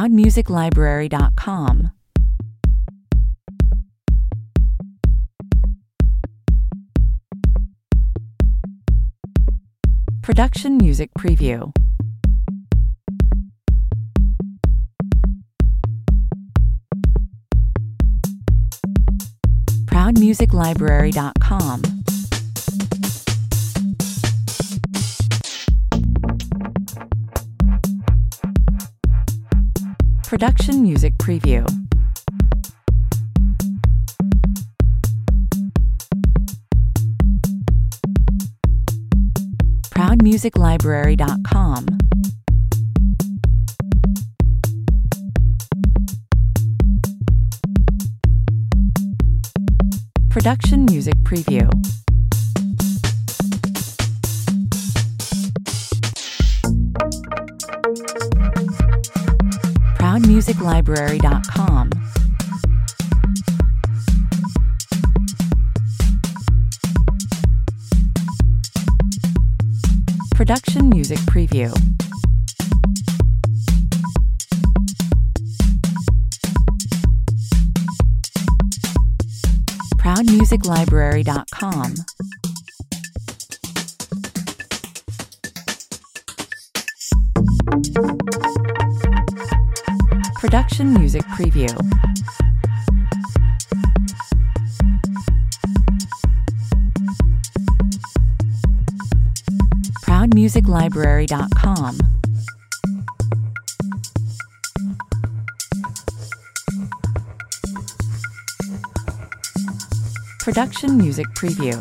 ProudMusicLibrary.com. Production Music Preview. ProudMusicLibrary.com. Production Music Preview. ProudMusicLibrary.com. Production Music Preview. ProudMusicLibrary.com. Production Music Preview. ProudMusicLibrary.com. Production Music Preview. ProudMusicLibrary.com. Production Music Preview.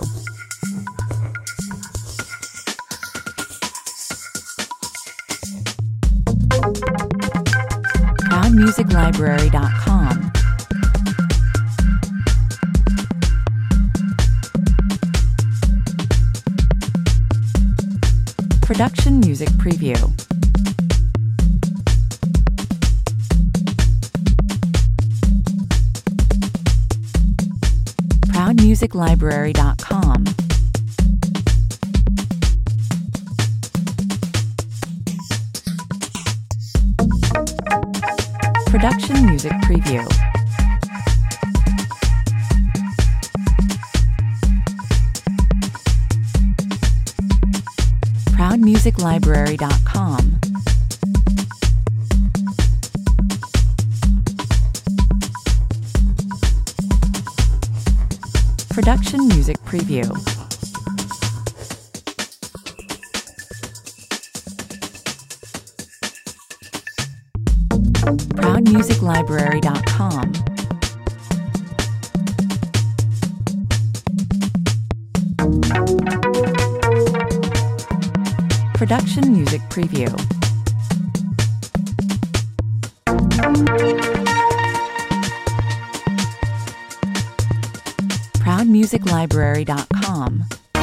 ProudMusicLibrary.com. Production Music Preview. ProudMusicLibrary.com. Production Music Preview. ProudMusicLibrary.com. Production Music Preview. ProudMusicLibrary.com. Production Music Preview. ProudMusicLibrary.com.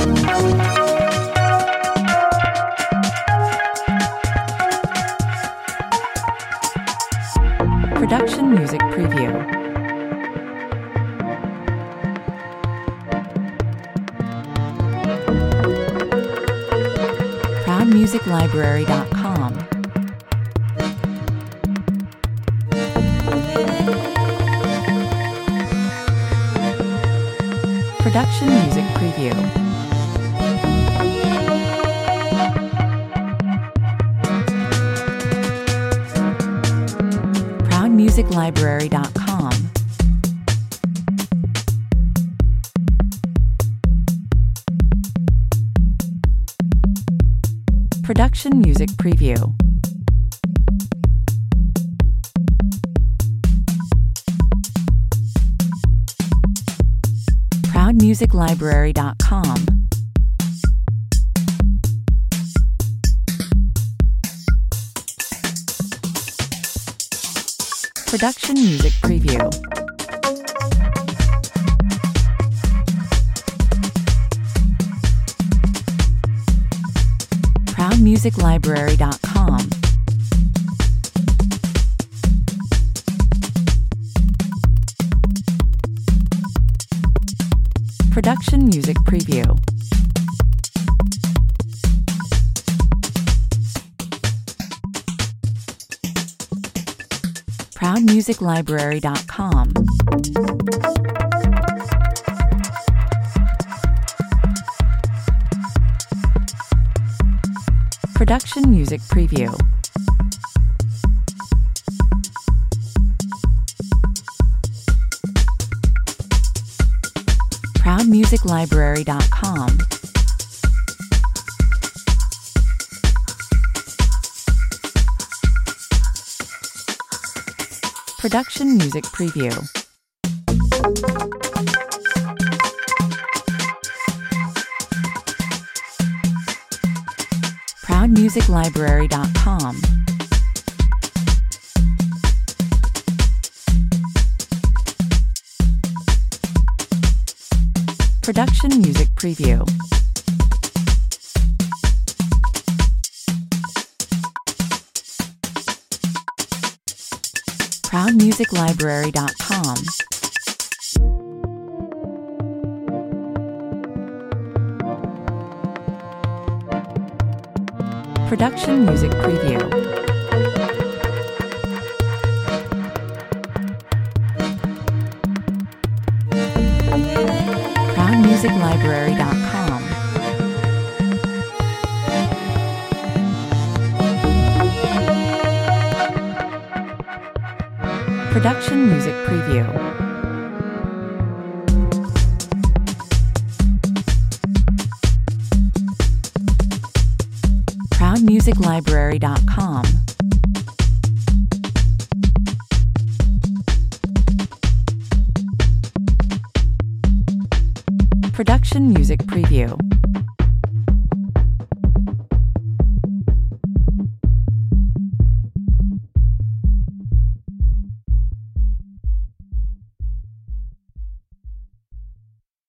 Production Music Preview. ProudMusicLibrary.com. Production Music Preview. ProudMusicLibrary.com. Production Music Preview. ProudMusicLibrary.com. Production Music Preview. ProudMusicLibrary.com. Production Music Preview. ProudMusicLibrary.com. Production Music Preview. ProudMusicLibrary.com. Production Music Preview. ProudMusicLibrary.com. Production Music Preview. ProudMusicLibrary.com. Production Music Preview. ProudMusicLibrary.com. Production Music Preview. ProudMusicLibrary.com. Production Music Preview.